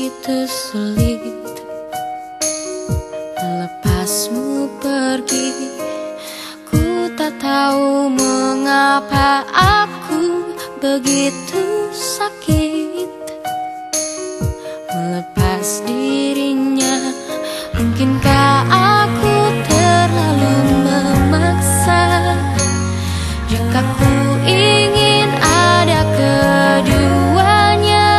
begitu sulit melepasmu pergi. Ku tak tahu mengapa aku begitu sakit melepas dirinya. Mungkinkah aku terlalu memaksa? Jika ku ingin ada keduanya,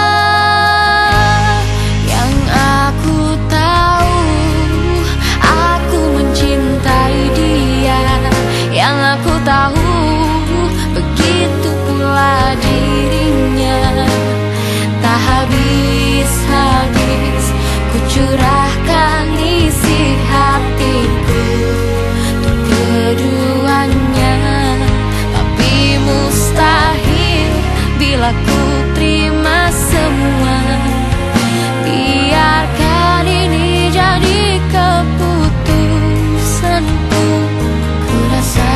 yang aku tahu aku mencintai dia, yang aku tahu begitu pula dirinya. Tak habis-habis ku curahkan isi hatiku untuk keduanya, tapi mustahil bila ku terima semua. Biarkan ini jadi keputusanku. Ku rasa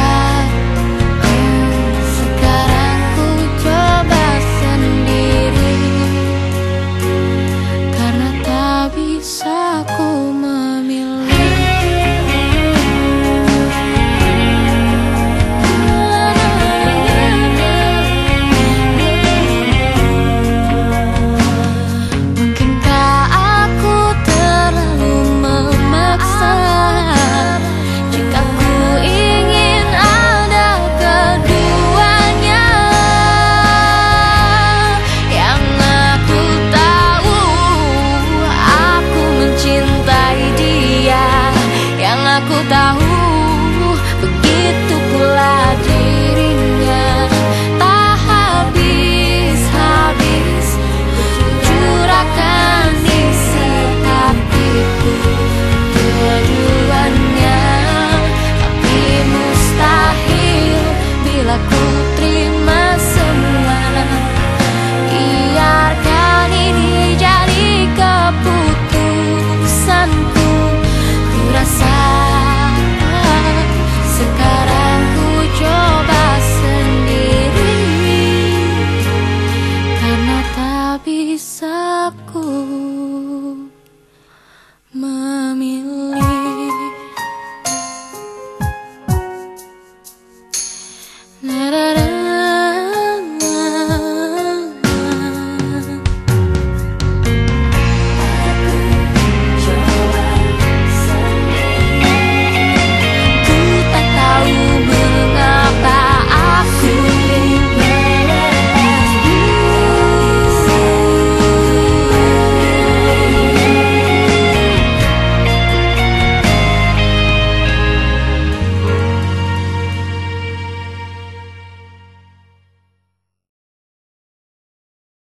sekarang ku coba sendiri, karena tak bisa ku memilih. Mungkinkah aku terlalu memaksa? Jika ku ingin ada keduanya, yang aku tahu aku mencintai dia, yang aku tahu begitu pula dirinya. Tak habis-habis curahkan isi hatiku keduanya, tapi mustahil bila ku terima semua. Biarkan ini jadi keputusanku. Ku rasa sekarang ku coba sendiri, karena tak bisa ku